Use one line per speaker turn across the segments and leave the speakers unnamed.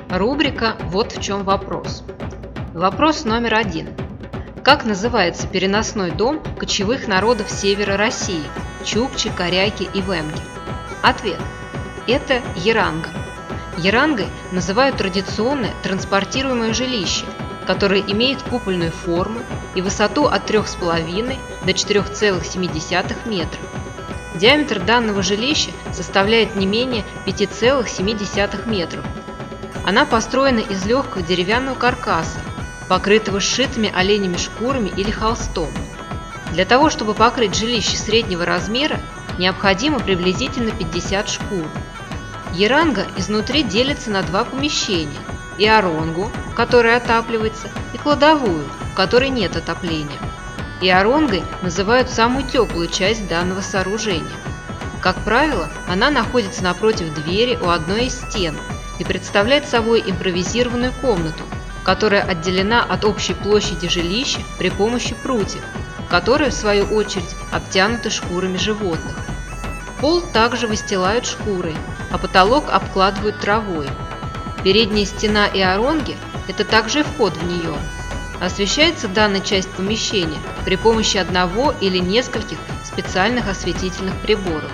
Рубрика «Вот в чем вопрос». Вопрос номер 1. Как называется переносной дом кочевых народов севера России – чукчи, коряки и венги? Ответ. Это еранга. Ерангой называют традиционное транспортируемое жилище, которое имеет купольную форму и высоту от 3,5 до 4,7 метра. Диаметр данного жилища составляет не менее 5,7 метров. Она построена из легкого деревянного каркаса, покрытого сшитыми оленями шкурами или холстом. Для того, чтобы покрыть жилище среднего размера, необходимо приблизительно 50 шкур. Еранга изнутри делится на два помещения – иоронгу, которая отапливается, и кладовую, в которой нет отопления. Иоронгой называют самую теплую часть данного сооружения. Как правило, она находится напротив двери у одной из стен и представляет собой импровизированную комнату, которая отделена от общей площади жилища при помощи прутьев, которые, в свою очередь, обтянуты шкурами животных. Пол также выстилают шкурой, а потолок обкладывают травой. Передняя стена иоронги – это также и вход в нее. Освещается данная часть помещения при помощи одного или нескольких специальных осветительных приборов.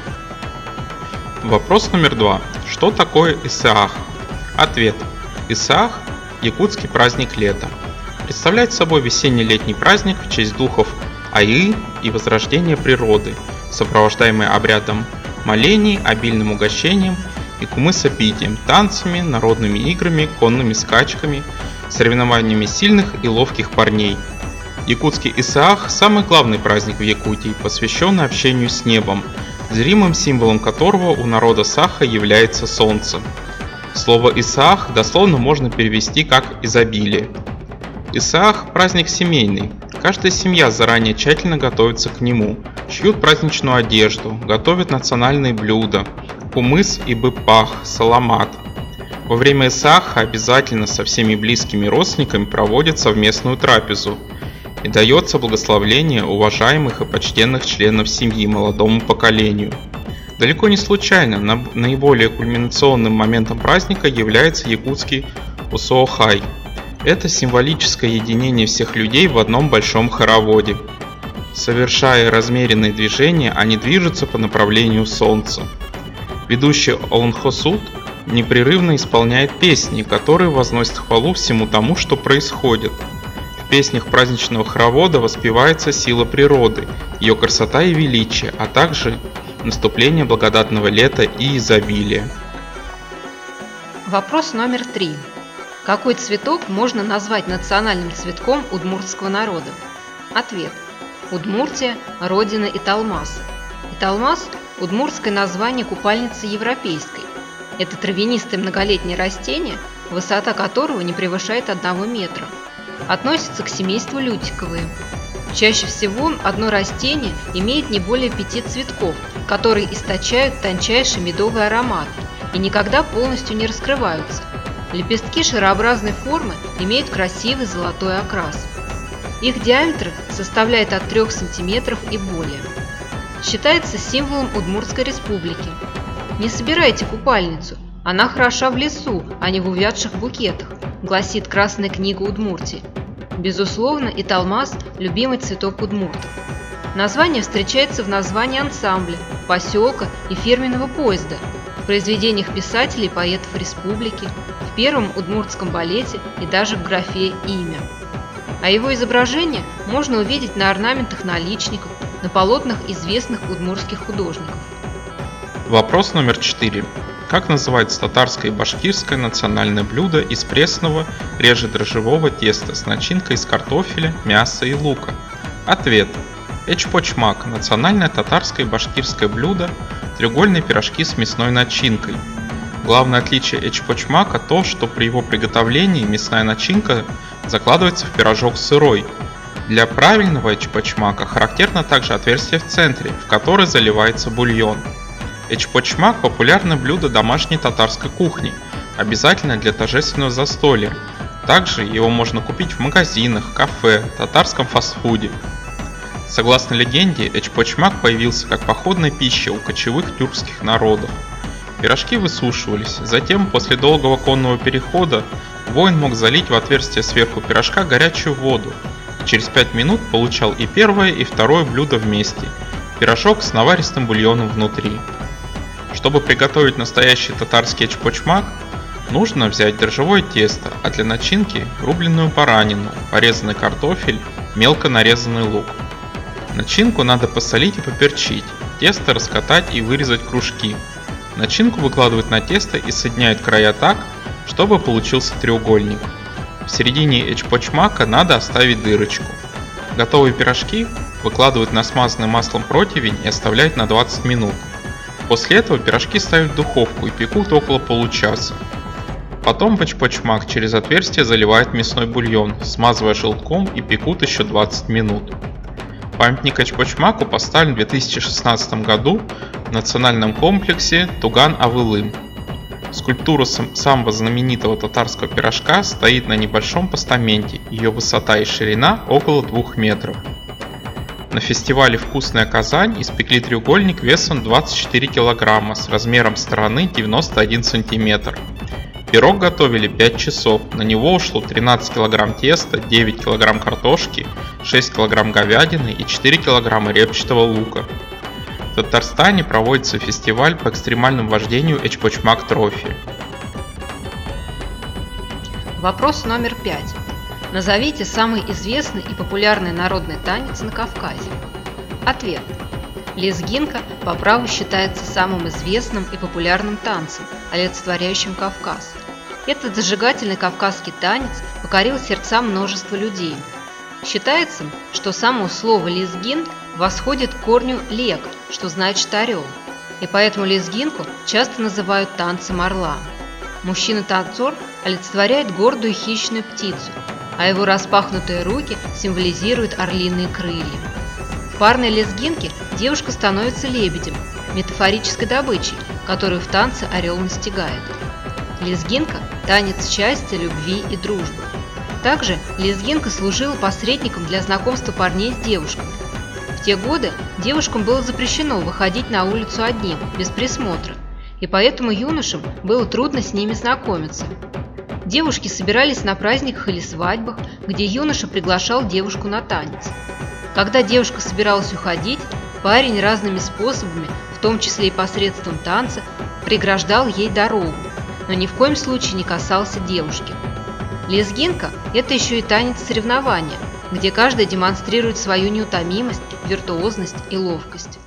Вопрос номер 2. Что такое Исаах? Ответ. Исаах – якутский праздник лета. Представляет собой весенне-летний праздник в честь духов Аи и возрождения природы, сопровождаемый обрядом молений, обильным угощением и кумысопитием, танцами, народными играми, конными скачками, соревнованиями сильных и ловких парней. Якутский Исаах – самый главный праздник в Якутии, посвященный общению с небом, зримым символом которого у народа Саха является солнце. Слово Исаах дословно можно перевести как «изобилие». Исаах – праздник семейный. Каждая семья заранее тщательно готовится к нему, шьют праздничную одежду, готовят национальные блюда – кумыс и быпах, саламат. Во время Исааха обязательно со всеми близкими родственниками проводят совместную трапезу и дается благословление уважаемых и почтенных членов семьи молодому поколению. Далеко не случайно наиболее кульминационным моментом праздника является якутский Усоохай. Это символическое единение всех людей в одном большом хороводе. Совершая размеренные движения, они движутся по направлению солнца. Ведущий Олонхосуд непрерывно исполняет песни, которые возносят хвалу всему тому, что происходит. В песнях праздничного хоровода воспевается сила природы, ее красота и величие, а также наступление благодатного лета и изобилия.
Вопрос номер 3. Какой цветок можно назвать национальным цветком удмуртского народа? Ответ. Удмуртия – родина Италмаса. Италмас – удмуртское название купальницы европейской. Это травянистое многолетнее растение, высота которого не превышает 1 метра. Относится к семейству лютиковые. Чаще всего одно растение имеет не более 5 цветков, которые источают тончайший медовый аромат и никогда полностью не раскрываются. Лепестки шарообразной формы имеют красивый золотой окрас. Их диаметр составляет от 3 см и более. Считается символом Удмуртской республики. Не собирайте купальницу, она хороша в лесу, а не в увядших букетах, гласит Красная книга Удмуртии. Безусловно, италмас – любимый цветок удмуртов. Название встречается в названии ансамбля, поселка и фирменного поезда, в произведениях писателей и поэтов республики, в первом удмуртском балете и даже в графе «Имя». А его изображение можно увидеть на орнаментах наличников, на полотнах известных удмуртских художников.
Вопрос номер 4. Как называется татарское и башкирское национальное блюдо из пресного, реже дрожжевого теста с начинкой из картофеля, мяса и лука? Ответ. Эчпочмак – национальное татарское и башкирское блюдо, треугольные пирожки с мясной начинкой. Главное отличие эчпочмака то, что при его приготовлении мясная начинка закладывается в пирожок сырой. Для правильного эчпочмака характерно также отверстие в центре, в которое заливается бульон. Эчпочмак – популярное блюдо домашней татарской кухни, обязательно для торжественного застолья. Также его можно купить в магазинах, кафе, татарском фастфуде. Согласно легенде, эчпочмак появился как походная пища у кочевых тюркских народов. Пирожки высушивались, затем после долгого конного перехода воин мог залить в отверстие сверху пирожка горячую воду и через 5 минут получал и первое, и второе блюдо вместе – пирожок с наваристым бульоном внутри. Чтобы приготовить настоящий татарский эчпочмак, нужно взять дрожжевое тесто, а для начинки рубленную баранину, порезанный картофель, мелко нарезанный лук. Начинку надо посолить и поперчить, тесто раскатать и вырезать кружки. Начинку выкладывают на тесто и соединяют края так, чтобы получился треугольник. В середине эчпочмака надо оставить дырочку. Готовые пирожки выкладывают на смазанный маслом противень и оставляют на 20 минут. После этого пирожки ставят в духовку и пекут около получаса. Потом в эчпочмак через отверстие заливают мясной бульон, смазывая желтком, и пекут еще 20 минут. Памятник эчпочмаку поставлен в 2016 году в национальном комплексе Туган-Авылым. Скульптура самого знаменитого татарского пирожка стоит на небольшом постаменте, ее высота и ширина около 2 метров. На фестивале «Вкусная Казань» испекли треугольник весом 24 кг с размером стороны 91 см. Пирог готовили 5 часов, на него ушло 13 кг теста, 9 кг картошки, 6 кг говядины и 4 кг репчатого лука. В Татарстане проводится фестиваль по экстремальному вождению Эчпочмак Трофи.
Вопрос номер 5. Назовите самый известный и популярный народный танец на Кавказе. Ответ. Лезгинка по праву считается самым известным и популярным танцем, олицетворяющим Кавказ. Этот зажигательный кавказский танец покорил сердца множества людей. Считается, что само слово «лезгин» восходит к корню «лег», что значит «орел», и поэтому лезгинку часто называют танцем орла. Мужчина-танцор олицетворяет гордую хищную птицу, а его распахнутые руки символизируют орлиные крылья. В парной лезгинке девушка становится лебедем, метафорической добычей, которую в танце орел настигает. Лезгинка – танец счастья, любви и дружбы. Также лезгинка служила посредником для знакомства парней с девушками. В те годы девушкам было запрещено выходить на улицу одним, без присмотра, и поэтому юношам было трудно с ними знакомиться. Девушки собирались на праздниках или свадьбах, где юноша приглашал девушку на танец. Когда девушка собиралась уходить, парень разными способами, в том числе и посредством танца, преграждал ей дорогу, но ни в коем случае не касался девушки. Лезгинка – это еще и танец соревнования, где каждый демонстрирует свою неутомимость, виртуозность и ловкость.